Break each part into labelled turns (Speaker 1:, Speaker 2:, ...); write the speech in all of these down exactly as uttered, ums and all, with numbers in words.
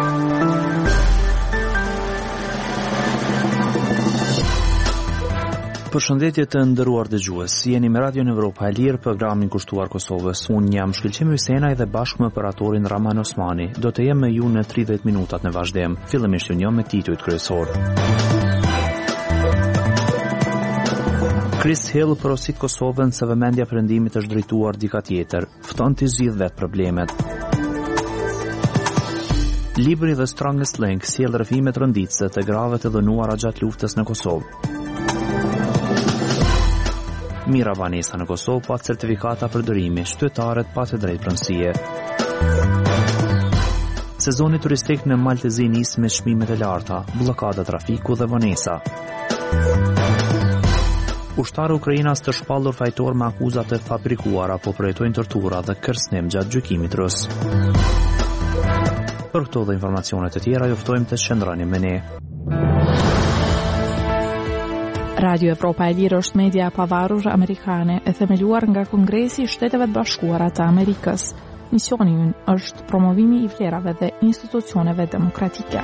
Speaker 1: Përshëndetje të nderuar dëgjues, jeni me Radion Evropa e Lirë, programin kushtuar Kosovës. Unë jam Shkëlqim Hysenaj dhe bashkë me operatorin Raman Osmani do të jem me ju në tridhjetë minutat në vazhdim. Fillimisht ju njoh me titujt kryesor. Chris Hill porosit Kosovën se vëmendja perëndimit është drejtuar dika tjetër, fton të zgjidhë vetë problemet. Libri The Strongest Link sjell rrëfime të rënditëse të grave të dhënuara gjatë luftës në Kosovë. Mira banesa në Kosovë pa certifikata për dërimi, shtytarët pa të drejtë pronësie. Sezoni turistik në Maltezi nis me çmimet e larta, bllokada trafiku dhe vonesa. Ushtarë Ukrainas të shpallur fajtor me akuza të fabrikuara po projektojnë tortura dhe kërcënim gjatë gjykimit rus. Për këto dhe informacionet e tjera, ju ftojmë të shëndroni me ne.
Speaker 2: Radio Evropa e Lirë është media e pavarur amerikane e themeluar nga Kongresi i Shteteve të Bashkuara të Amerikës. Misioni i ynë është promovimi i vlerave dhe institucioneve demokratike.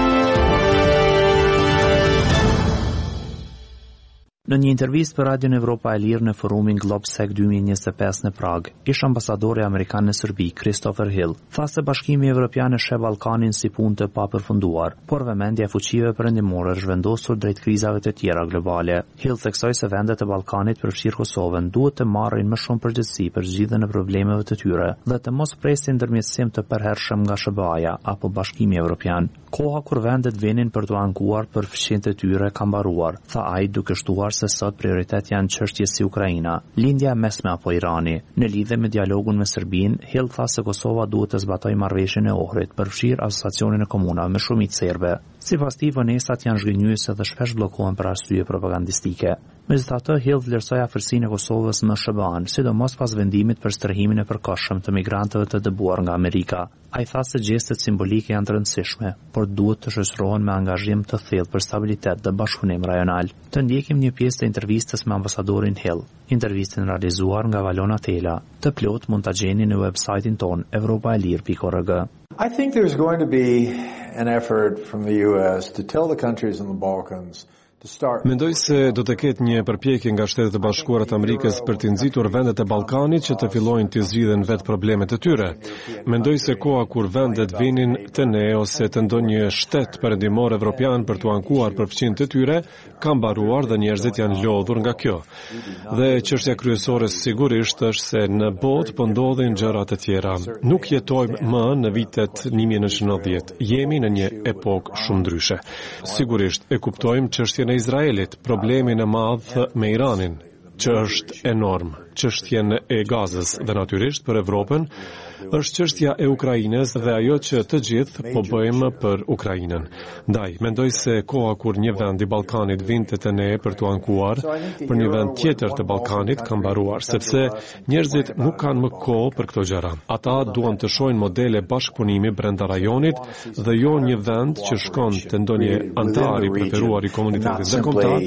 Speaker 1: Në një intervistë për Radion Evropa e Lirë në forumin GlobSec dy mijë e njëzet e pesë në Prag, ish ambasadori amerikan në Serbi, Christopher Hill, tha se Bashkimi Evropian e sheh Ballkanin si punë të papërfunduar, por vëmendja e fuqive perëndimore është vendosur drejt krizave të tjera globale. Hill theksoi se vendet e Ballkanit, përfshirë Kosovën, duhet të marrin më shumë përgjegjësi për zgjidhjen e problemeve të tyre dhe të mos presin ndërmjetësim të përhershëm nga S B A-ja apo Bashkimi Evropian. Koha kur vendet vinin për të ankuar për fshehjen e tyre ka mbaruar, tha ai duke shtuar se sot prioritet janë çështje si Ukraina, lindja mesme apo Irani. Në lidhje me dialogun me Serbinë, Hill tha se Kosova duhet të zbatojë marrëveshjen e Ohrit, përfshirë asociacionin e komunave me shumicë serbe. Sipas tij, vonesat janë zhgënjyese dhe shpesh bllokohen për arsye propagandistike. Megjithatë, Hill vlerësoi afërsinë e Kosovës me S B A-n, sidomos pas vendimit për strehimin e përkohshëm të migrantëve të dëbuar nga Amerika. Ai tha se gjestet simbolike janë të rëndësishme, por duhet të shoqërohen me angazhim të thellë për stabilitet dhe bashkëpunim rajonal. Të ndjekim një pjesë të intervistës me ambasadorin Hill. Intervistën realizuar nga Valona Tela. Të plot mund ta gjeni në websajtin ton evropaelir punkt org.
Speaker 3: I think there's going to be an effort from the U S to tell the countries in the Balkans
Speaker 4: Mendoj se do të ketë një përpjekje nga Shtetet e Bashkuara të Amerikës për të nxitur vendet e Ballkanit që të fillojnë të zgjidhen vetë problemet e tyre. Mendoj se koha kur vendet vinin te ne ose të ndonjë shtet perëndimor evropian për të ankuar për fqinjtë të tyre ka mbaruar dhe njerëzit janë lodhur nga kjo. Dhe çështja kryesore sigurisht është se në botë po ndodhin gjëra të tjera. Nuk jetojmë më në vitet një mijë e nëntëqind e nëntëdhjetë. Jemi në një epokë shumë ndryshe. Sigurisht e kuptojmë çështjen e Izraelit, problemin e madh me Iranin, që është enorm, çështjen e Gazës dhe natyrisht për Evropën është çështja e Ukrainës dhe ajo që të gjithë po bëjmë për Ukrainën. Ndaj, mendoj se koha kur një vend i Ballkanit vinte te ne për të ankuar për një vend tjetër të Ballkanit ka mbaruar, sepse njerëzit nuk kanë më kohë për këto gjëra. Ata duan të shohin modele bashkëpunimi brenda rajonit dhe jo një vend që shkon te ndonjë antar i preferuar i komunitetit ndërkombëtar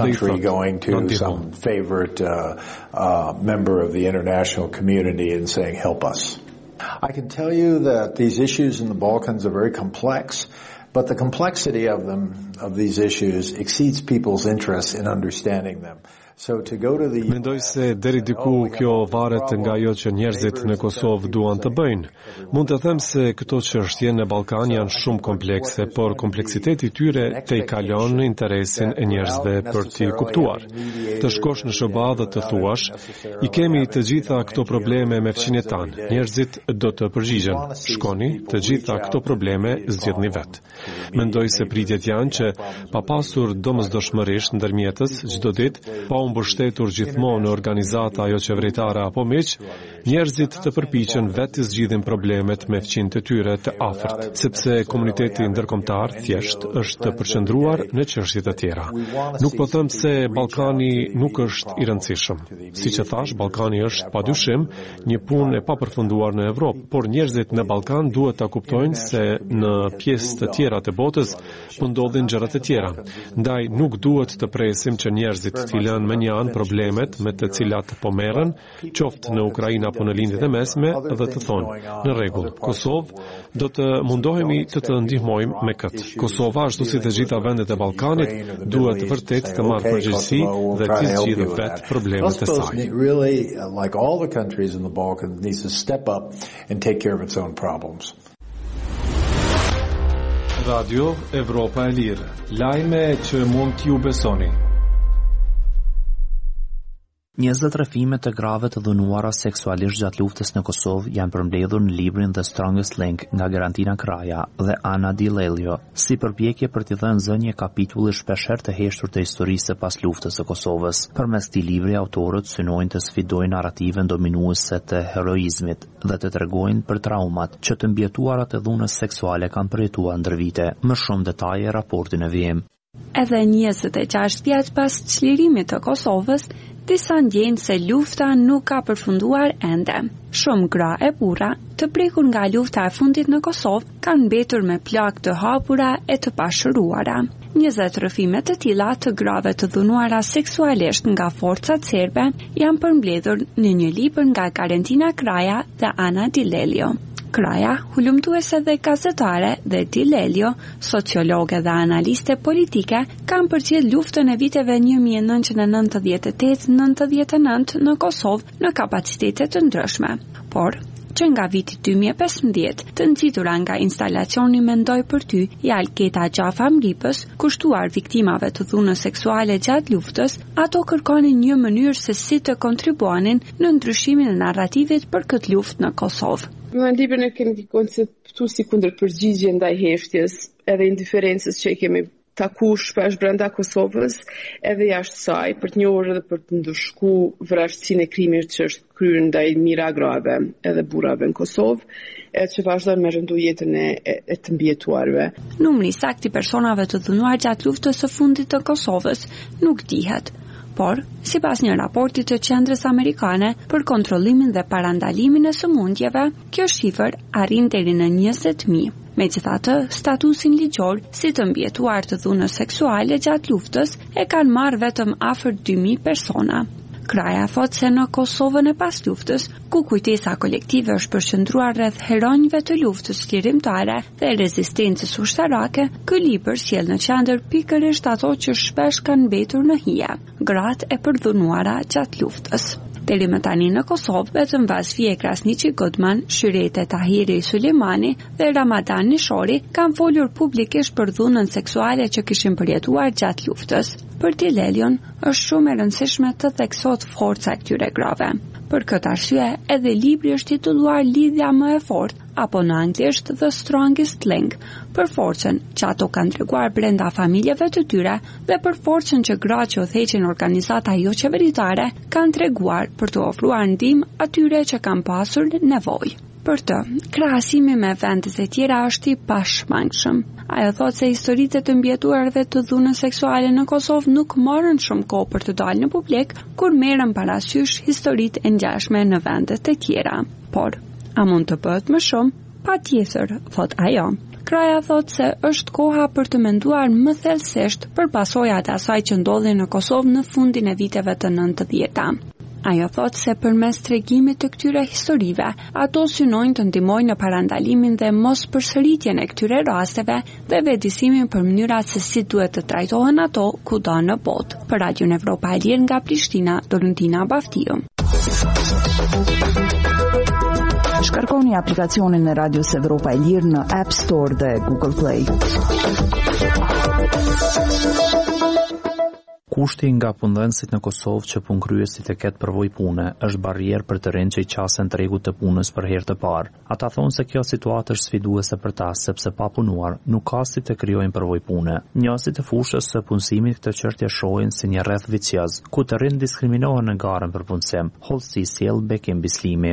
Speaker 3: member of the international community and saying help us. I can tell you that these issues in the Balkans are very complex, but the complexity of them, of these issues, exceeds people's interest in understanding them. So to go to the
Speaker 4: Mendoj se deri diku kjo varet nga ajo që njerëzit në Kosovë duan të bëjnë. Mund të them se këto çështje në Ballkan janë shumë komplekse, por kompleksiteti i tyre te i kalon interesin e njerëzve për t'i kuptuar. Të shkosh në S B A dhe të thuash, i kemi të gjitha këto probleme me fqinjet tanë. Njerëzit do të përgjigjen. Shkoni, të gjitha këto probleme zgjidhni vet. Mendoj se pritjet janë që pa pasur domosdoshmërisht ndërmjetës çdo ditë, pa mbështetur gjithmonë në organizata ajo qeveritare apo miq, njerëzit të përpiqen vetë të zgjidhin problemet me fqinjtë e tyre të afërt, sepse komuniteti ndërkombëtar thjesht është të përqendruar në çështje të tjera. Nuk po them se Ballkani nuk është i rëndësishëm. Siç e thash, Ballkani është padyshim një punë e papërfunduar në Evropë, por njerëzit në Ballkan duhet ta kuptojnë se në pjesë të tjera të botës po ndodhin gjëra gjëra të tjera. Ndaj nuk duhet të presim që njerëzit të lënë me një anë problemet me të cilat po merren, qoftë në Ukrainë apo në lindjet e mesme, dhe të thonë, në rregull, Kosovë, do të mundohemi të të ndihmojmë me këtë. Kosova, ashtu si të gjitha vendet e Ballkanit, duhet vërtet të marrë përgjegjësi dhe të zgjidhë vetë problemet e saj.
Speaker 3: Really, like all the countries in the Balkans, needs to step up and take care of its own problems.
Speaker 4: Radio Evropa e Lirë, lajme që mund t'ju besoni.
Speaker 1: njëzet rrëfime të grave të dhunuara seksualisht gjatë luftës në Kosovë janë përmbledhur në librin The Strongest Link nga Garantina Kraja dhe Ana Di Lelio, si përpjekje për t'i dhënë zënje kapitullit shpeshherë të heshtur të historisë së pas luftës së Kosovës. Përmes këtij libri autorët synojnë të sfidojnë narrativen dominuese të heroizmit dhe të tregojnë për traumat që të mbjetuarat e dhunës seksuale kanë përjetuar ndër vite. Më shumë detaje raportin e vijim.
Speaker 5: Edhe njëzet e gjashtë vjet pas çlirimit të Kosovës, disa ndjejnë se lufta nuk ka përfunduar ende. Shumë gra e burra, të prekur nga lufta e fundit në Kosovë, kanë mbetur me plagë të hapura e të pashëruara. njëzet rrëfime të tilla të grave të dhunuara seksualisht nga forcat serbe janë përmbledhur në një libër nga Garantina Kraja dhe Ana Di Lelio. Kraja, hulumtuese dhe gazetare, dhe Di Lelio, sociologe dhe analiste politike, kanë përcjell luftën e viteve një mijë e nëntëqind e nëntëdhjetë e tetë nëntëdhjetë e nëntë në Kosovë në kapacitete të ndryshme. Por, që nga viti dy mijë e pesëmbëdhjetë, të nxitura nga instalacioni Mendoj për ty, i Alketa Gjafa Mripës, kushtuar viktimave të dhunës seksuale gjatë luftës, ato kërkonin një mënyrë se si të kontribuonin në ndryshimin e narrativit për këtë luftë në Kosovë.
Speaker 6: Në librin e kemi konceptu si kundër përgjigje ndaj heshtjes edhe indiferencës që i kemi taku shpesh brenda Kosovës edhe jashtë saj për të njohur dhe për të ndëshku vrasësinë e krimit që është kryer ndaj mijëra grave edhe burrave në Kosovë, e që vazhdon me rëndu jetën e, e, e të mbjetuarve.
Speaker 5: Numri saktë i personave të dhunuar gjatë luftës së fundit të Kosovës nuk dihet. Por, sipas një raporti të Qendrës Amerikane për kontrollimin dhe parandalimin e sëmundjeve, kjo shifër arrin deri në njëzet mijë. Megjithatë, statusin ligjor si të mbjetuar të dhunës seksuale gjatë luftës e kanë marrë vetëm afër dy mijë persona. Kraja thot se në Kosovën e pas luftës, ku kujtesa kolektive është përqendruar rreth heronjve të luftës çlirimtare dhe rezistencës ushtarake, ky libër sjell në qendër pikërisht ato që shpesh kanë mbetur në hije, gratë e përdhunuara gjatë luftës. Deri më tani në Kosovë, vetëm Vasfije Krasniqi Godman, Shyrete Tahiri Sulejmani dhe Ramadan Nishori kanë folur publikisht për dhunën seksuale që kishin përjetuar gjatë luftës. Për Di Lelion, është shumë e rëndësishme të theksohet forca e këtyre grave. Për këtë arsye, edhe libri është titulluar Lidhja më e fortë, apo në anglisht The Strongest Link, për forcën që ato kanë treguar brenda familjeve të tyre dhe për forcën që gratë që udhëheqin organizata jo qeveritare kanë treguar për të ofruar ndihmë atyre që kanë pasur nevojë. Për të, krahasimi me vendet e tjera është i pashmangshëm. Ajo thotë se historitë të mbjetuar dhe të dhunës seksuale në Kosovë nuk morën shumë kohë për të dalë në publik, kur merren parasysh historitë e ngjashme në vendet e tjera. Por, a mund të bëhet më shumë? Patjetër, thot ajo. Kraja thot se është koha për të menduar më thellësisht për pasojat e asaj që ndodhi në Kosovë në fundin e viteve të nëntëdhjetë. Ajo thot se përmes tregimit të këtyre historive, ato synojnë të ndihmojnë në parandalimin dhe mos përsëritjen e këtyre rasteve dhe vetëdijsimin për mënyrat se si duhet të trajtohen ato kudo në botë. Për Radion Evropa e Lirë nga Prishtina, Dorentina Baftiu.
Speaker 7: Shkarkoni aplikacionin e Radios Evropa e Lirë në App Store dhe Google Play.
Speaker 1: Kushti nga punëdhënësit në Kosovë që punëkryesit e ketë përvojë pune është barrierë për të rinë që i qasen tregut të punës për herë të parë. Ata thonë se kjo situatë është sfiduese për ta, sepse pa punuar nuk ka si të krijojnë përvojë pune. Njësit të fushës së punësimit këtë çështje shohin si një rreth vicioz, ku të rinë diskriminohen në garën për punësim. Hollësi sjell Bekim Bislimi.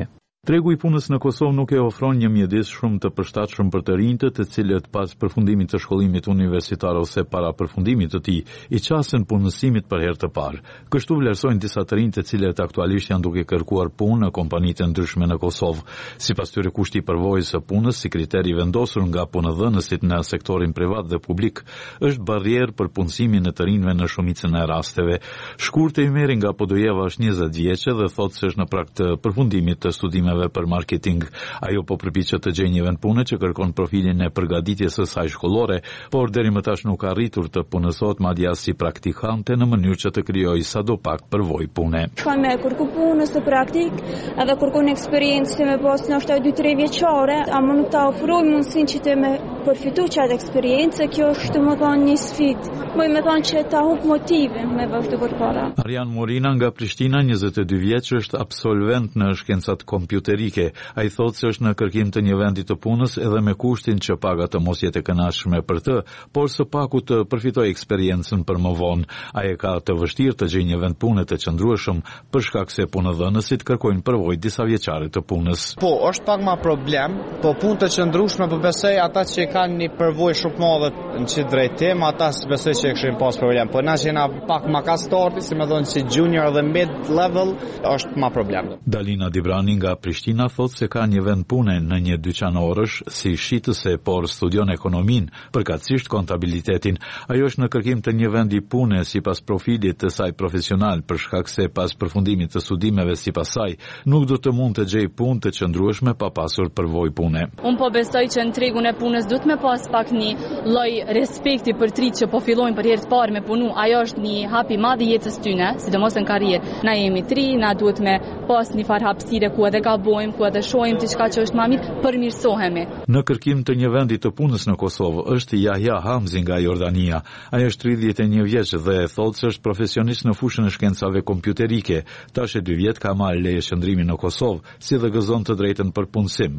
Speaker 8: Tregu i punës në Kosovë nuk e ofron një mjedis shumë të përshtatshëm për të rinjtë, të cilët pas përfundimit të shkollimit universitar ose para përfundimit të tij i qasen punësimit për herë të parë. Kështu vlerësojnë disa të rinj të cilët aktualisht janë duke kërkuar punë në kompanitë të ndryshme në Kosovë. Sipas tyre, kushti i përvojës së punës si kriteri vendosur nga punëdhënësit në sektorin privat dhe publik është barrierë për punësimin e të rinjve në shumicën e rasteve. Shkurtë Ymeri nga Podojeva është njëzet vjeçë dhe thotë se është në prag të përfundimit të studimeve për marketing. Ajo po përpiqet të gjejë një vend pune që kërkon profilin e përgatitjes së saj shkollore, por deri më tash nuk ka arritur të punësohet madje as si praktikante në mënyrë që të krijojë sadopak përvojë pune.
Speaker 9: Shkon me kërku punës të praktik, edhe kërkon eksperiencë me pas ndoshta dy tre vjeçare, ama nuk ta ofrojnë mundësinë që të me përfitu çat eksperiencë, kjo është më thonë një sfidë. Më më thonë që ta humb motivin me vazhdu përpara.
Speaker 8: Arjan Morina nga Prishtina, njëzet e dy vjeç, është absolvent në shkencat kompjuterike. Ai thotë se është në kërkim të një vendi të punës edhe me kushtin që paga të mos jetë e kënaqshme për të, por së paku të përfitojë eksperiencën për më vonë. Ai e ka të vështirë të gjejë një vend pune të qëndrueshëm për shkak se punëdhënësit kërkojnë përvojë disa vjeçare të punës.
Speaker 10: Po, është pak më problem, po punë të qëndrueshme po besoj ata që kanë një përvojë shumë të madhe në çdo drejtim, ata besoj që kishin pas problem. Po na që jena pak më ka starti, si më thonë si junior dhe mid level, është më problem.
Speaker 8: Dalina Dibrani nga Prishtina thotë se ka një vend pune në një dyqan orësh si shitëse, por studion ekonominë, përkatësisht kontabilitetin. Ajo është në kërkim të një vendi pune sipas profilit të saj profesional, për shkak se pas përfundimit të studimeve sipas saj, nuk do të mund të gjejë punë të qëndrueshme pa pasur përvojë pune.
Speaker 11: Unë po besoj që në tregun e punës duhet me pas pak një lloj respekti për trit që po fillojnë për herë të parë me punu. Ajo është një hap i madh i jetës tyne, sidomos në karrierë. Na jemi tri, na duhet me pas një farë hapësire ku edhe gabojmë, ku edhe shohim diçka që është më mirë, përmirësohemi.
Speaker 8: Në kërkim të një vendi të punës në Kosovë është Yahya Hamzi nga Jordania. Ai është tridhjetë e një vjeç dhe thotë se është profesionist në fushën e shkencave kompjuterike. Tash e dy vjet ka marrë leje qëndrimi në Kosovë, si dhe gëzon të drejtën për punësim.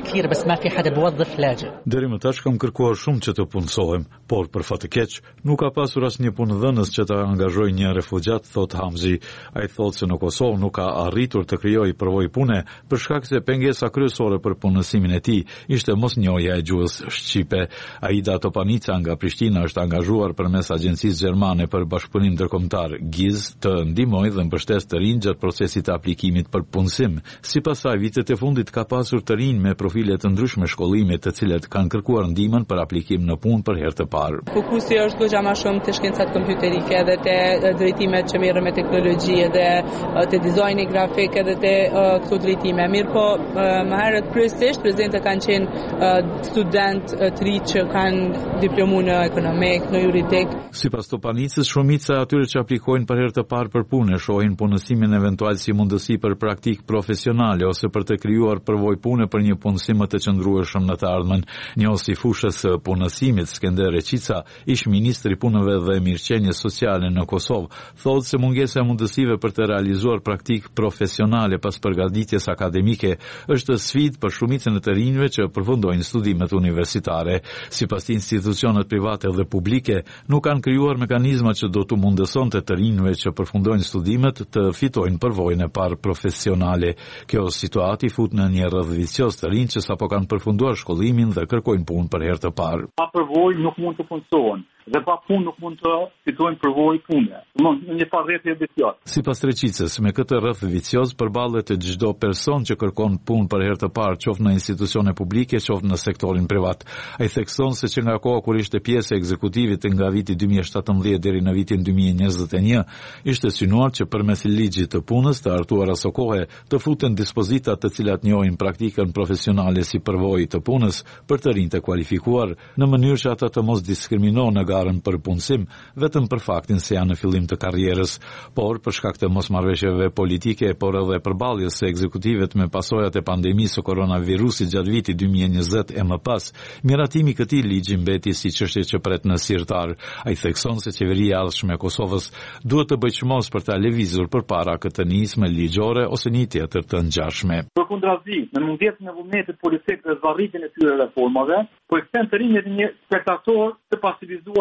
Speaker 8: Deri më tash kam kërkuar shumë që të punësohem, por për fat të keq nuk ka pasur asnjë punëdhënës që të angazhojë një refugjat, thot Hamzi. Ai thotë se në Kosovë nuk ka arritur të krijojë përvojë pune për shkak se pengesa kryesore për punësimin e tij ishte mosnjohja e gjuhës shqipe. Aida Topanica nga Prishtina është angazhuar përmes agjencisë gjermane për bashkëpunim ndërkombëtar G I Z të ndihmojë dhe mbështesë të rinj gjatë procesit të aplikimit për punësim. Sipas saj, vitet e fundit ka pasur të rinj me profile të ndryshme shkollimi, të cilët kanë kërkuar ndihmën për aplikim në punë për herë të parë.
Speaker 12: Fokusi është goxha më shumë te shkencat kompjuterike dhe te drejtimet që merren me teknologji dhe te dizajni grafik edhe te këto drejtime. Mirë po, më herët kryesisht prezente kanë qenë student të ri që kanë diplomu në ekonomik, në juridik.
Speaker 8: Sipas Topanicës, shumica e atyre që aplikojnë për herë të parë për punë shohin punësimin eventual si mundësi për praktik profesionale ose për të krijuar përvojë pune për një punësim më të qëndrueshëm në të ardhmen. Njohësi fushës së punësimit Skender Reqica, ish ministri i punëve dhe mirëqenies sociale në Kosovë, thotë se mungesa e mundësive për të realizuar praktik profesionale pas përgatitjes akademike është sfidë për shumicën e të rinjve që përfundojnë studimet universitare. Sipas tij, institucionet private dhe publike nuk kanë krijuar mekanizma që do të mundësonte të rinjve që përfundojnë studimet të fitojnë përvojën e parë profesionale. Kjo situatë i fut në një rrëdh vicioz të rinj që sapo kanë përfunduar shkollimin dhe kërkojnë punë për herë të parë.
Speaker 13: Pa përvojë nuk mund të punësohen dhe pa punë nuk mund të fitojnë përvojë pune. Në një farë rreth vicioz.
Speaker 8: Sipas Reqicës, me këtë rrëth vicioz përballet çdo person që kërkon punë për herë të parë, qoftë në institucione publike, qoftë në sektorin privat. Ai thekson se që nga koha kur ishte pjesë e ekzekutivit nga viti dy mijë e shtatëmbëdhjetë deri në vitin dy mijë e njëzet e një, ishte synuar që përmes ligjit të punës të hartuar aso kohe të futen dispozita të cilat njohin praktikën profesionale si përvojë të punës për të rinjtë të kualifikuar në mënyrë që ata të mos diskriminohen në garën për punësim vetëm për faktin se janë në fillim të karrierës, por për shkak të mosmarrëveshjeve politike, por edhe përballjes së ekzekutivet me pasojat e pandemisë së koronavirusit gjatë vitit dy mijë e njëzet e më pas, miratimi i këtij ligji mbeti si çështje që pret në sirtar. Ai thekson se qeveria e ardhshme e Kosovës duhet të bëjë çmos për ta lëvizur përpara këtë nisme ligjore ose një tjetër të ngjashme.
Speaker 13: Përkundrazi, në mundjesën e vullnetit politik dhe zvarritjen e këtyre reformave, po e kthen të rinjët një spektator të pasivizuar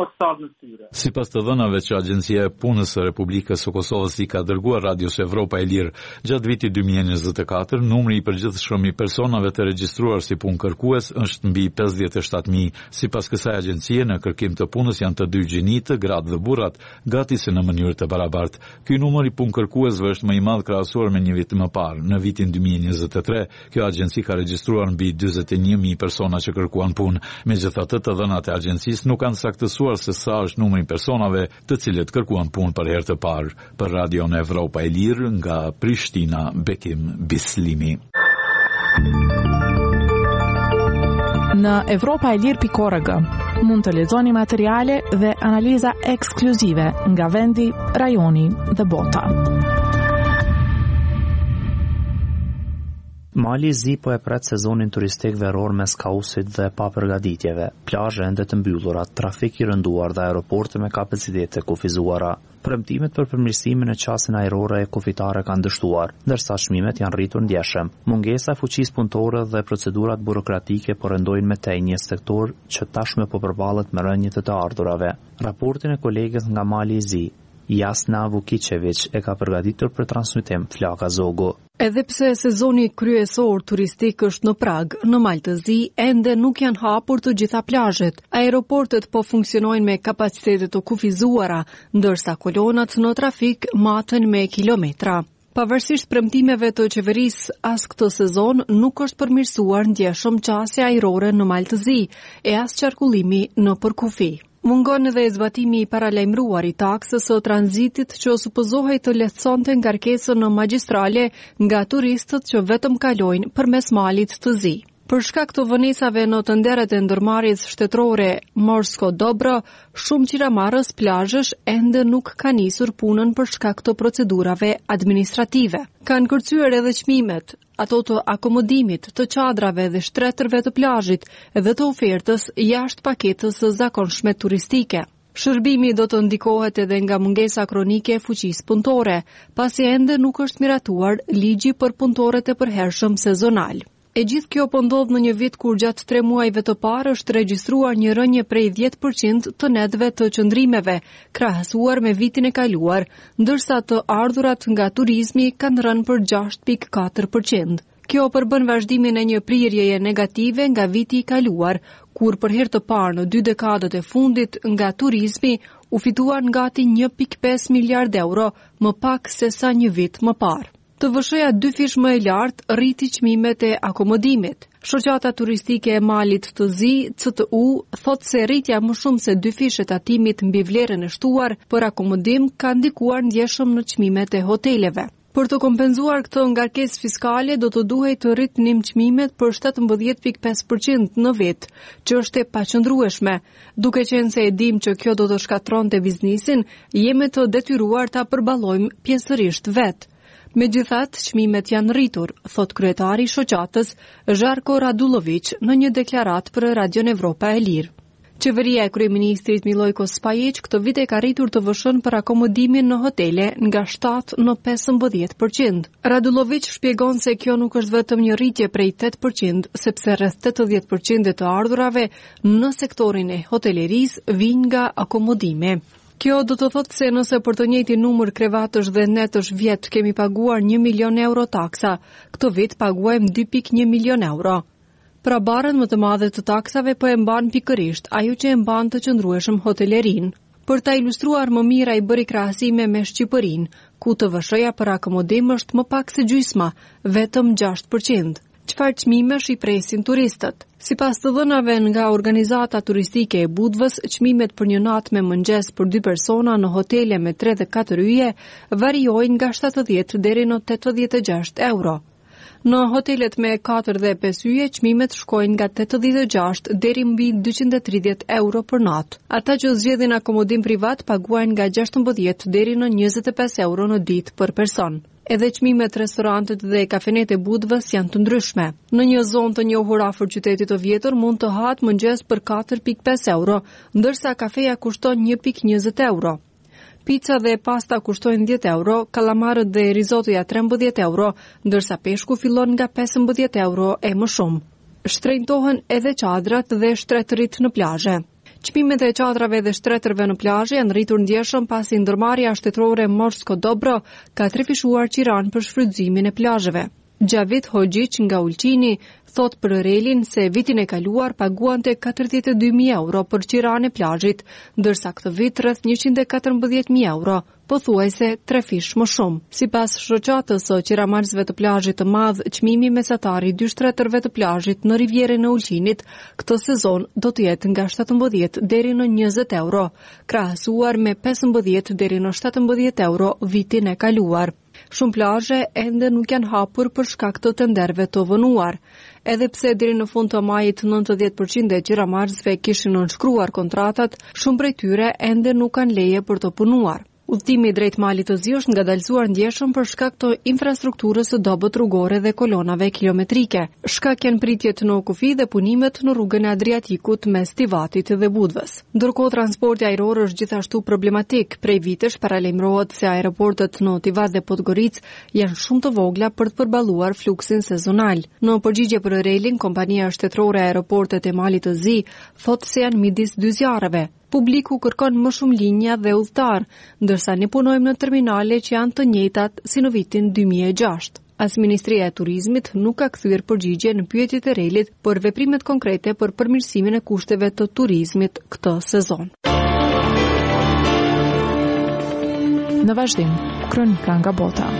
Speaker 13: shkuar stazën e tyre.
Speaker 8: Sipas të dhënave që Agjencia e Punës së Republikës së Kosovës i ka dërguar Radios Evropa e Lirë gjatë vitit dy mijë e njëzet e katër, numri i përgjithshëm i personave të regjistruar si punë kërkues është mbi pesëdhjetë e shtatë mijë. Sipas kësaj agjencie, në kërkim të punës janë të dy gjinitë, gratë dhe burrat, gati se në mënyrë të barabartë. Ky numër i punë kërkuesve është më i madh krahasuar me një vit më parë. Në vitin dy mijë e njëzet e tre, kjo agjenci ka regjistruar mbi dyzet e një mijë persona që kërkuan punë. Megjithatë, të dhënat e agjencisë nuk kanë saktësuar se sa është numri i personave të cilët kërkuan punë për herë të parë. Për Radion Evropa e Lirë nga Prishtina, Bekim Bislimi.
Speaker 2: Në Evropa e Lirë pikë org mund të lexoni materiale dhe analiza ekskluzive nga vendi, rajoni dhe bota.
Speaker 1: Mali i Zi po e pret sezonin turistik veror mes kaosit dhe papërgatitjeve, plazhe ende të mbyllura, trafik i rënduar dhe aeroporte me kapacitete kufizuara. Premtimet për përmirësimin e qasjen ajrore e kufitare kanë dështuar, ndërsa çmimet janë rritur ndjeshëm. Mungesa e fuqisë punëtore dhe procedurat burokratike po rëndojnë me tej një sektor që tashmë po përballet me rënje të të ardhurave. Raportin e kolegës nga Mali i Zi, Jasna Vukicevic, e ka përgatitur për transmetim Flaka Zogu.
Speaker 14: Edhe pse sezoni kryesor turistik është në Prag, në Malë të Zi ende nuk janë hapur të gjitha plazhet. Aeroportet po funksionojnë me kapacitete të kufizuara, ndërsa kolonat në trafik maten me kilometra. Pavarësisht premtimeve të qeverisë, as këtë sezon nuk është përmirësuar ndjeshëm qasja ajrore në Malë të Zi e as qarkullimi në përkufi. Mungon edhe zbatimi i paralajmëruar i taksës së tranzitit që supozohej të lehtësonte ngarkesën në magjistrale nga turistët që vetëm kalojnë përmes malit të Zi. Për shkak të vonesave në të nderet e ndërmarrjes shtetërore Morsko Dobro, shumë qiramarrës plazhesh ende nuk kanë nisur punën për shkak të procedurave administrative. Kanë kërcyer edhe çmimet, ato të akomodimit, të qadrave dhe shtretërve të plazhit dhe të ofertës jashtë paketës së zakonshme turistike. Shërbimi do të ndikohet edhe nga mungesa kronike e fuqisë punëtore, pasi ende nuk është miratuar ligji për punëtorët e përhershëm sezonal. E gjithë kjo po ndodh në një vit kur gjatë tre muajve të parë është regjistruar një rënje prej dhjetë përqind të netëve të qëndrimeve, krahasuar me vitin e kaluar, ndërsa të ardhurat nga turizmi kanë rënë për gjashtë pikë katër përqind. Kjo përbën vazhdimin e një prirjeje negative nga viti i kaluar, kur për herë të parë në dy dekadët e fundit nga turizmi u fituan gati një pikë pesë miliard euro, më pak se sa një vit më parë. Të vëshoja dy fish më e lartë rriti çmimet e akomodimit. Shoqata turistike e Malit të Zi, C T U, thot se rritja më shumë se dy fish e tatimit mbi vlerën e shtuar për akomodim ka ndikuar ndjeshëm në çmimet e hoteleve. Për të kompenzuar këtë ngarkesë fiskale do të duhej të rritnim çmimet për shtatëmbëdhjetë pikë pesë përqind në vit, që është e paqëndrueshme. Duke qenë se e dim që kjo do të shkatronte biznesin, jemi të detyruar ta përballojmë pjesërisht vetë. Megjithatë, çmimet janë rritur, thot kryetari i shoqatës Žarko Radulović në një deklaratë për Radion Evropa e Lirë. Qeveria e kryeministrit Milojko Spajić këtë vit e ka rritur të vëshën për akomodimin në hotele nga shtatë në pesëmbëdhjetë përqind. Radulović shpjegon se kjo nuk është vetëm një rritje prej tetë përqind, sepse rreth tetëdhjetë përqind e të ardhurave në sektorin e hotelerisë vijnë nga akomodime. Kjo do të thotë se nëse për të njëjtin numër krevatësh dhe netësh vjet kemi paguar një milion euro taksa, këtë vit paguajmë dy pikë një milion euro. Pra barën më të madhe të taksave po e mban pikërisht ajo që e mban të qëndrueshëm hotelerin. Për ta ilustruar më mirë ai bëri krahasime me Shqipërinë, ku të vëshoja për akomodim është më pak se gjysma, vetëm gjashtë përqind. Çfarë çmimesh i presin turistët? Sipas të dhënave nga organizata turistike e Budvës, çmimet për një natë me mëngjes për dy persona në hotele me tre dhe katër yje variojnë nga shtatëdhjetë deri në tetëdhjetë e gjashtë euro. Në hotelet me katër dhe pesë yje, çmimet shkojnë nga tetëdhjetë e gjashtë deri mbi dyqind e tridhjetë euro për natë. Ata që zgjedhin akomodim privat paguajnë nga gjashtëmbëdhjetë deri në njëzet e pesë euro në ditë për person. Edhe çmimet restorantet dhe kafenet e Budvës janë të ndryshme. Në një zonë të njohur afër qytetit të vjetër mund të hahet mëngjes për katër pikë pesë euro, ndërsa kafeja kushton një pikë njëzet euro. Pica dhe pasta kushtojnë dhjetë euro, kallamarët dhe rizotoja trembëdhjetë euro, ndërsa peshku fillon nga pesëmbëdhjetë euro e më shumë. Shtrenjtohen edhe çadrat dhe shtretërit në plazhe. Çmimet e qadrave dhe shtretërve në plazhe janë rritur ndjeshëm pasi ndërmarrja shtetërore Morsko Dobro ka trefishuar Qiran për shfrytëzimin e plazheve. Gjavit Hoxhiç nga Ulqini thot për relin se vitin e kaluar paguante katërdhjetë e dy mijë euro për qiran e plazhit, ndërsa këtë vit rreth njëqind e katërmbëdhjetë mijë euro, pothuajse tre fish më shumë. Sipas shoqatës së qiramarrësve të plazhit të madh, çmimi mesatar i dy shtretërve të plazhit në Rivierën e Ulqinit këtë sezon do të jetë nga shtatëmbëdhjetë deri në njëzet euro, krahasuar me pesëmbëdhjetë deri në shtatëmbëdhjetë euro vitin e kaluar. Shumë plazhe ende nuk janë hapur për shkak të tenderëve të vonuar. Edhe pse deri në fund të majit nëntëdhjetë përqind e qiramarrësve kishin nënshkruar kontratat, shumë prej tyre ende nuk kanë leje për të punuar. Udhëtimi drejt malit të Zi është ngadalësuar ndjeshëm për shkak të infrastrukturës së dobët rrugore dhe kolonave kilometrike. Shkak janë pritjet në kufi dhe punimet në rrugën e Adriatikut mes Tivatit dhe Budvës. Ndërkohë transporti ajror është gjithashtu problematik. Prej vitesh paralajmërohet se aeroportet në Tivat dhe Podgoricë janë shumë të vogla për të përballuar fluksin sezonal. Në përgjigje për relin, kompania shtetërore e aeroportet e malit të Zi thotë se janë midis dy zjarreve. Publiku kërkon më shumë linja dhe udhëtar, ndërsa ne punojmë në terminale që janë të njëjtat si në vitin dy mijë e gjashtë. As Ministria e Turizmit nuk ka kthyer përgjigje në pyetjet e relit për veprimet konkrete për përmirësimin e kushteve të turizmit këtë sezon.
Speaker 2: Në vazhdim, kronika nga bota.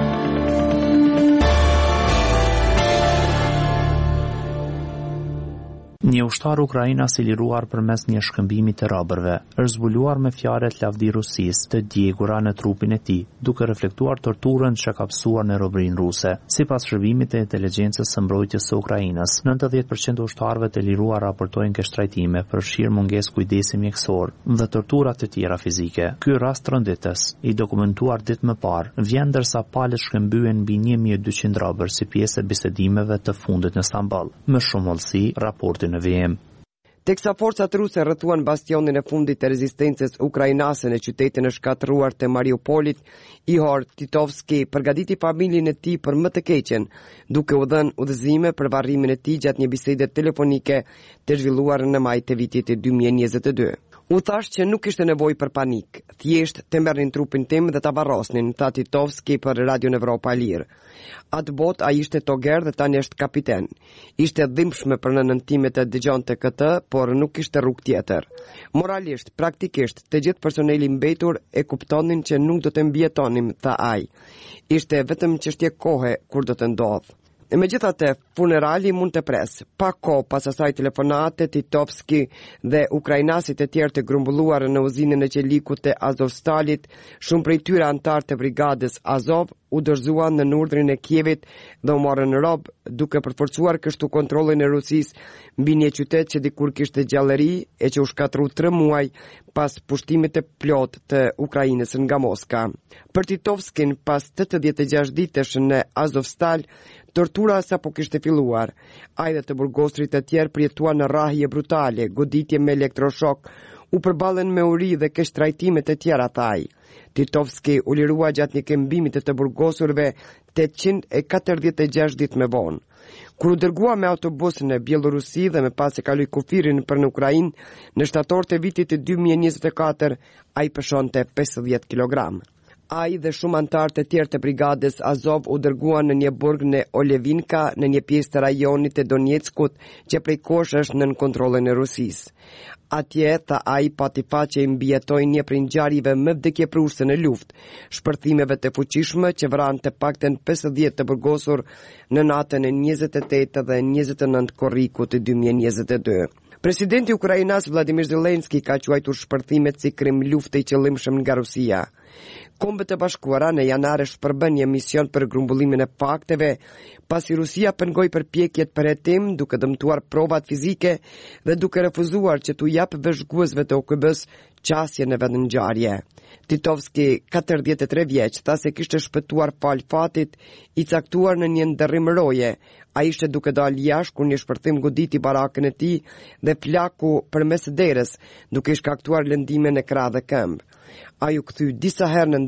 Speaker 1: Një ushtar ukrainas i liruar përmes një shkëmbimi të robërve është zbuluar me fjalët lavdi Rusisë të djegura në trupin e tij, duke reflektuar torturën që ka psuar në robërinë ruse. Sipas shërbimit të inteligjencës së mbrojtjes së Ukrainës, nëntëdhjetë përqind e ushtarëve të liruar raportojnë ke shtrajtime, përfshirë mungesë kujdesi mjekësor dhe tortura të tjera fizike. Ky rast rënditës, i dokumentuar ditë më parë, vjen ndërsa palët shkëmbyen mbi një mijë e dyqind robër si pjesë e bisedimeve të fundit në Stamboll. Më shumë hollësi, raporti në V M.
Speaker 15: Teksa forcat ruse rrethuan bastionin e fundit të rezistencës ukrainase në qytetin e shkatëruar të Mariupolit, Ihor Titovski përgatiti familjen e tij për më të keqen, duke u dhënë udhëzime për varrimin e tij gjatë një bisede telefonike të zhvilluar në maj të vitit dy mijë e njëzet e dy. U thash që nuk ishte nevojë për panik, thjesht të merrnin trupin tim dhe ta varrosnin, tha Titovski për Radio Evropa e Lirë. Atë bot ai ishte toger dhe tani është kapiten. Ishte dhimbshme për nënën time të dëgjonte këtë, por nuk ishte rrugë tjetër. Moralisht, praktikisht, të gjithë personeli mbetur e kuptonin që nuk do të mbjetonim, tha ai. Ishte vetëm çështje kohe kur do të ndodhë. E megjithatë, funerali mund të pres. Pa kohë pas asaj telefonate, Titovski dhe ukrainasit e tjerë të grumbulluar në uzinën e qelikut të Azovstalit, shumë prej tyre antar të brigadës Azov u dorëzuan në urdhrin e Kievit dhe u morën rob, duke përforcuar kështu kontrollin e Rusisë mbi një qytet që dikur kishte gjallëri e që u shkatërru tre muaj pas pushtimit të plot të Ukrainës nga Moska. Për Titovskin, pas tetëdhjetë e gjashtë ditësh në Azovstal, tortura sapo kishte filluar. Ai dhe të burgosrit e tjerë përjetuan në rrahje brutale, goditje me elektroshok, u përballen me uri dhe keq trajtime të tjera, tha ai. Titovski u lirua gjatë një këmbimi të të burgosurve tetëqind e katërdhjetë e gjashtë ditë më vonë. Kur u dërgua me autobus në Bielorusi dhe me pas e kaloi kufirin për në Ukrainë, në shtator të vitit dy mijë e njëzet e katër, ai peshonte pesëdhjetë kilogram. Ai dhe shumë antar të tjerë të brigadës Azov u dërguan në një burg në Olevinka, në një pjesë të rajonit të Donetskut, që prej kohësh është nën kontrollin e Rusisë. Atje, tha ai, pati faqe i mbijetoi një prej ngjarjeve më vdekjepruese në luftë, shpërthimeve të fuqishme që vranë të paktën pesëdhjetë të burgosur në natën e njëzet e tetë dhe njëzet e nëntë korrikut të dy mijë e njëzet e dy. Presidenti Ukrainas Vladimir Zelenski ka quajtur shpërthimet si krim lufte i qëllimshëm nga Rusia. Kombët e Bashkuara në janar shpërbën një mision për grumbullimin e fakteve, pasi Rusia pengoi përpjekjet për hetim, duke dëmtuar provat fizike dhe duke refuzuar që t'u japë vëzhguesve të O K B-s qasje në vendngjarje. Titovski, katërdhjetë e tre vjeç, tha se kishte shpëtuar fal fatit i caktuar në një ndërrim roje. Ai ishte duke dalë jashtë kur një shpërthim goditi barakën e tij dhe flaku përmes derës, duke shkaktuar lëndime në krah dhe këmbë. Ai u kthy disa herë në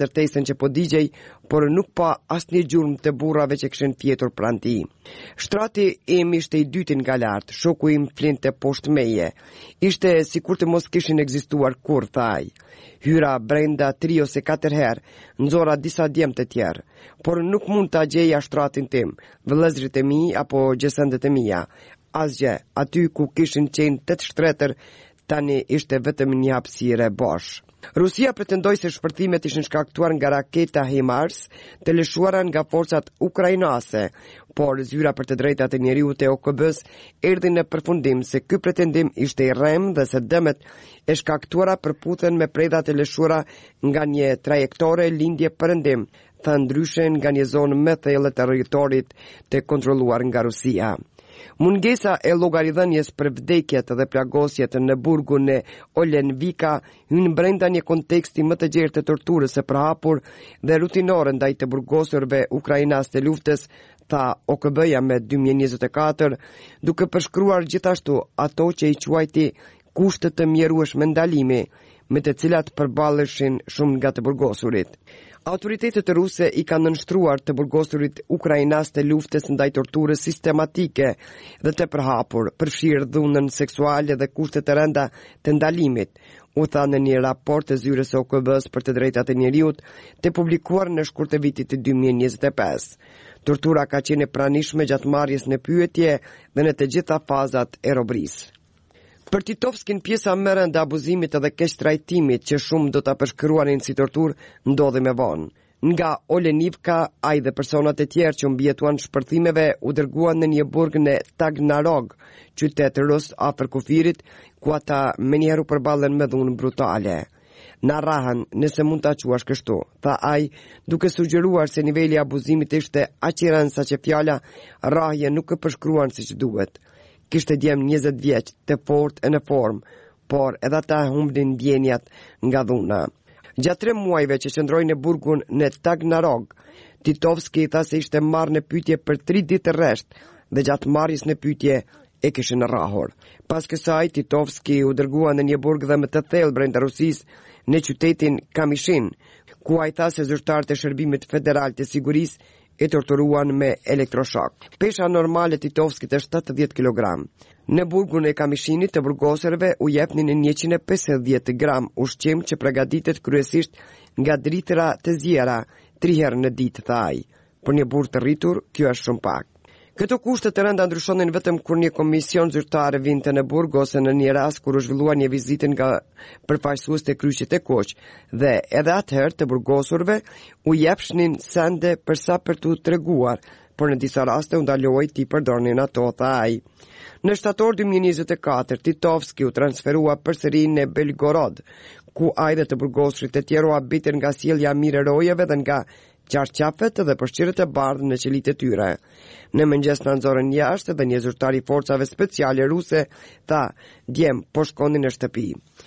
Speaker 15: ndërtesën që po digjej, por nuk pa asnjë gjurmë të burrave që kishin fjetur pranë tij. Shtrati im ishte i dyti nga lart, shoku im flinte poshtë meje. Ishte sikur të mos kishin ekzistuar kurrë, tha ai. Hyra brenda tri ose katër herë, nxora disa djemë të tjerë, por nuk mund ta gjeja shtratin tim, vëllezërit e mi apo gjesëndet e mia. Asgjë, aty ku kishin qenë tet shtretër, tani ishte vetëm një hapësirë bosh. Rusia pretendoi se shpërthimet ishin shkaktuar nga raketa HIMARS të lëshuara nga forcat ukrainase, por zyra për të drejtat e njeriut e O K B-s erdhi në përfundim se ky pretendim ishte i rrem dhe se dëmet e shkaktuara përputhen me predhat e lëshuara nga një trajektore lindje perëndim, tha ndryshe nga një zonë më thellë të territorit të kontrolluar nga Rusia. Mungesa e llogaridhënies për vdekjet dhe plagosjet në burgun e Olenvika hyn brenda një konteksti më të gjerë të torturës së përhapur dhe rutinore ndaj të burgosurve ukrainas të luftës, tha O K B-ja me dy mijë e njëzet e katër, duke përshkruar gjithashtu ato që i quajti kushte të mjerueshme ndalimi, me të cilat përballeshin shumë nga të burgosurit. Autoritetet ruse i kanë nënshtruar të burgosurit ukrainas të luftës ndaj torturës sistematike dhe të përhapur, përfshirë dhunën seksuale dhe kushte të rënda të ndalimit, u tha në një raport të zyrës O K B-s për të drejtat e njeriut të publikuar në shkurt të vitit të dy mijë e njëzet e pesë. Tortura ka qenë e pranishme gjatë marrjes në pyetje dhe në të gjitha fazat e robërisë. Për Titovskin, pjesa më e rëndë e abuzimit dhe keq trajtimit që shumë do ta përshkruanin si torturë ndodhi më vonë. Nga Olenivka, ai dhe personat e tjerë që mbijetuan shpërthimeve u dërguan në një burg në Tagnarog, qytet rus afër kufirit, ku ata menjëherë u përballen me dhunë brutale. Na rahan, nëse mund ta quash kështu, tha ai, duke sugjeruar se niveli i abuzimit ishte aq i rënd sa që fjala rrahje nuk e përshkruan siç duhet. Kishte djem njëzet vjeç, të fortë e në formë, por edhe ata humbnin ndjenjat nga dhuna. Gjatë tre muajve që qëndroi në burgun në Tagnarog, Titovski tha se ishte marrë në pyetje për tri ditë rresht dhe gjatë marrjes në pyetje e kishin rrahur. Pas kësaj, Titovski u dërgua në një burg dhe më të thellë brenda Rusisë, në qytetin Kamishin, ku ai tha se zyrtarët e shërbimit federal të sigurisë e torturuan me elektroshok. Pesha normale Titovskit është tetëdhjetë kilogram. Në burgun e Kamishinit të burgoserve u jepnin njëqind e pesëdhjetë gram ushqim që përgatitet kryesisht nga drithëra të zjera, tri herë në ditë, tha ai. Për një burg të rritur, kjo është shumë pak. Këto kushte të rënda ndryshonin vetëm kur një komision zyrtare vinte në burg ose në një rast kur u zhvillua një vizitë nga përfaqësues të kryqit e Koq, dhe edhe atëherë të burgosurve u jepshnin sende për sa për t'u treguar, por në disa raste u ndaloi t'i përdornin ato, tha ai. Në shtator dy mijë e njëzet e katër, Titovski u transferua përsëri në Belgorod, ku ai dhe të burgosurit e tjerë u habiten nga sjellja mirë e rojeve dhe nga qarqafet dhe përshqirët e bardhë në qelit e tyre. Në mëngjes në nxorën jashtë dhe një zyrtar i forcave speciale ruse tha, djem, po shkonin në shtëpi.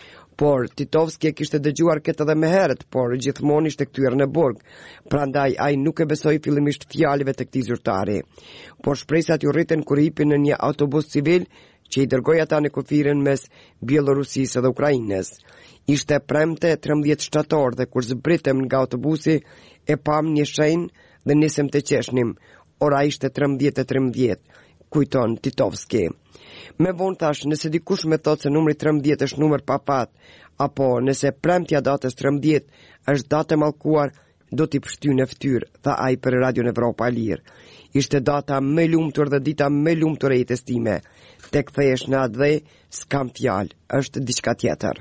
Speaker 15: Por Titovski e kishte dëgjuar këtë edhe më herët, por gjithmonë ishte kthyer në burg. Prandaj ai nuk e besoi fillimisht fjalëve të këtij zyrtari. Por shpresat u rriten kur hipin në një autobus civil që i dërgoi ata në kufirin mes Bielorusisë dhe Ukrainës. Ishte premte trembëdhjetë shtator dhe kur zbritem nga autobusi e pam një shenjë dhe nisem të qeshnim. Ora ishte trembëdhjetë e trembëdhjetë, kujton Titovski. Me vonë thash, nëse dikush me thot se numri trembëdhjetë është numër pa fat, apo nëse premtja datës trembëdhjetë është datë e mallkuar, do t'i pështyjë në fytyrë, tha ai për Radion Evropa e Lirë. Ishte data më lumtur dhe dita më lumtur e jetës time. Tek thehesh në atë dhe, s'kam fjalë, është diçka tjetër.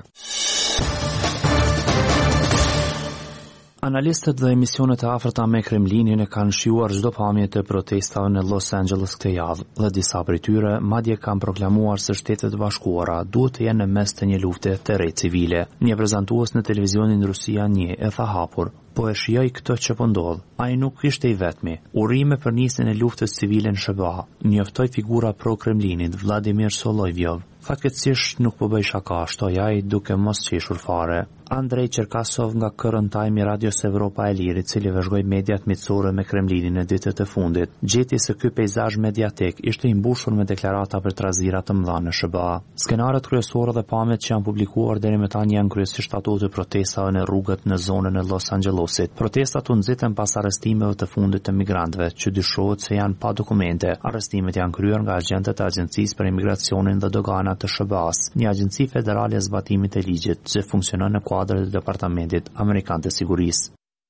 Speaker 1: Analistët dhe emisionet e afërta me Kremlinin e kanë shijuar çdo pamje të protestave në Los Angeles këtë javë dhe disa prej tyre madje kanë proklamuar se Shtetet e Bashkuara duhet të jenë në mes të një lufte të re civile. Një prezantues në televizionin Rusia një e tha hapur, po e shijoj këtë që po ndodh. Ai nuk ishte i vetmi. Urime për nisjen e luftës civile në SHBA. Njoftoi figura pro Kremlinit Vladimir Solovjov. Fatkeqësisht nuk po bëj shaka, shtoi ai duke mos qeshur fare. Andrej Cherkasov nga Current Time i Radios Evropa e Lirë, i cili vëzhgoi mediat miqësore me Kremlinin në ditët e fundit. Gjeti se ky peizazh mediatik ishte i mbushur me deklarata për trazira të mëdha në S B A. Skenaret kryesore dhe pamjet që janë publikuar deri më tani janë kryesisht ato të protestave në rrugët në zonën e Los Angelesit. Protestat u nxitën pas arrestimeve të fundit të migrantëve, që dyshohet se janë pa dokumente. Arrestimet janë kryer nga agentët e Agjencisë për Imigracionin dhe Doganat të S B A-s, një agjenci federale e zbatimit të ligjit që funksionon në kuadër të Departamentit Amerikan të Sigurisë.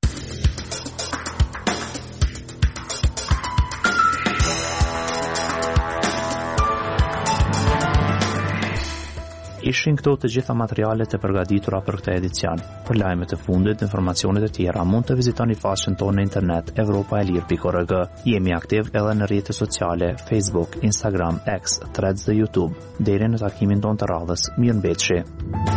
Speaker 1: Ishin këto të gjitha materialet e përgatitura për këtë edicion. Për lajmet e fundit, informacionet e tjera mund të vizitoni faqen tonë në internet evropaelir pikë org. Jemi aktiv edhe në rrjetet sociale, Facebook, Instagram, X, Threads dhe YouTube. Deri në takimin tonë të radhës, mirëmbëjtje.